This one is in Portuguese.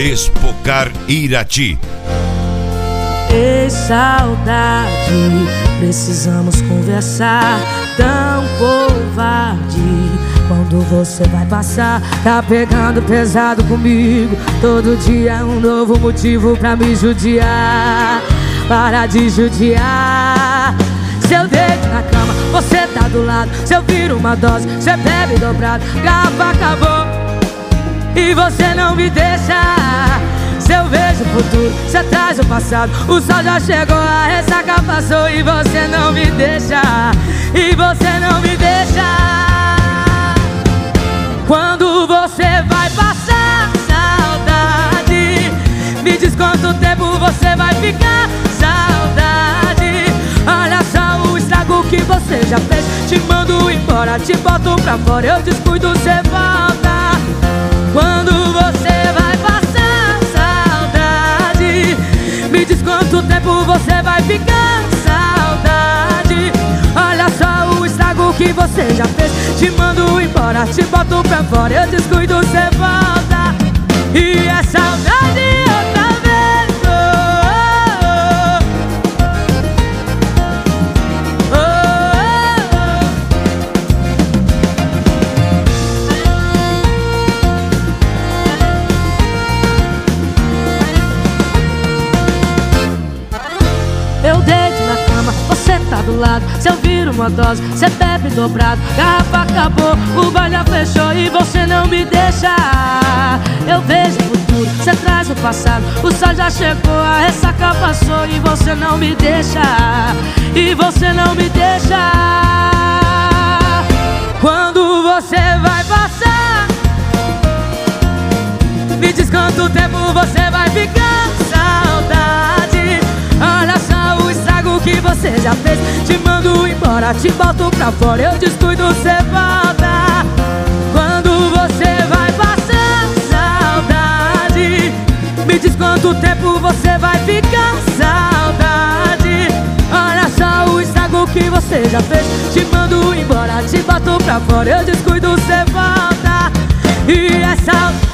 Expocar Irati. Ei, saudade, precisamos conversar. Tão covarde, quando você vai passar. Tá pegando pesado comigo. Todo dia é um novo motivo pra me judiar. Para de judiar. Se eu deito na cama, você tá do lado. Se eu viro uma dose, você bebe dobrado. Garrafa acabou e você não me deixa. Se eu vejo o futuro, você traz o passado. O sol já chegou, a ressaca passou e você não me deixa. E você não me deixa. Quando você vai passar, saudade, me diz quanto tempo você vai ficar. Saudade, olha só o estrago que você já fez. Te mando embora, te boto pra fora, eu descuido, você volta. Quando você vai passar, saudade, me diz quanto tempo você vai ficar. Saudade, olha só o estrago que você já fez. Te mando embora, te boto pra fora, eu descuido, você volta. E é saudade outra vez. Eu deito na cama, você tá do lado. Se eu viro uma dose, você bebe dobrado. Garrafa acabou, o bar já fechou e você não me deixa. Eu vejo o futuro, você traz o passado. O sol já chegou, a ressaca passou e você não me deixa. E você não me deixa. Quando você vai passar, me diz quanto tempo você vai ficar. Saudade, olha só o estrago que você já fez. Te mando embora, te boto pra fora, eu descuido, você volta. Quando você vai passar, saudade, me diz quanto tempo você vai ficar. Saudade, olha só o estrago que você já fez. Te mando embora, te boto pra fora, eu descuido, você volta. E é saudade.